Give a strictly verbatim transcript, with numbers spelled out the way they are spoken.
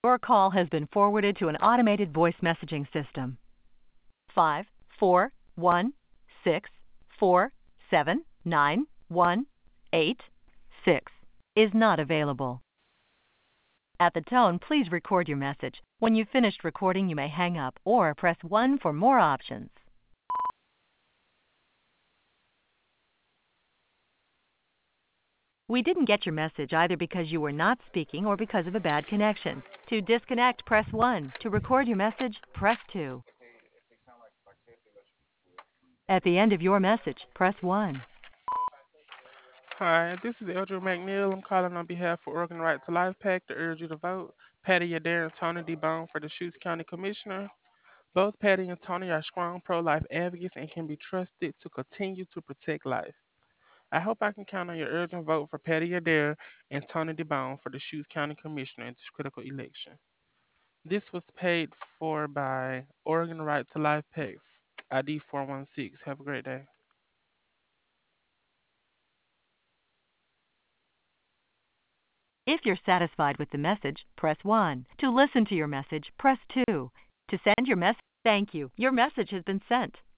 Your call has been forwarded to an automated voice messaging system. Five, four, one, six, four, seven, nine, one, eight, six is not available. At the tone, please record your message. When you've finished recording, you may hang up or press one for more options. We didn't get your message either because you were not speaking or because of a bad connection. To disconnect, press one. To record your message, press two. At the end of your message, press one. Hi, this is Eldridge McNeil. I'm calling on behalf of Oregon Right to Life PAC to urge you to vote Patty Adair and Tony DeBone for the Chutes County Commissioner. Both Patty and Tony are strong pro-life advocates and can be trusted to continue to protect life. I hope I can count on your urgent vote for Patty Adair and Tony DeBone for the Chutes County Commissioner in this critical election. This was paid for by Oregon Right to Life PAC, I D four one six. Have a great day. If you're satisfied with the message, press one. To listen to your message, press two. To send your message, thank you. Your message has been sent.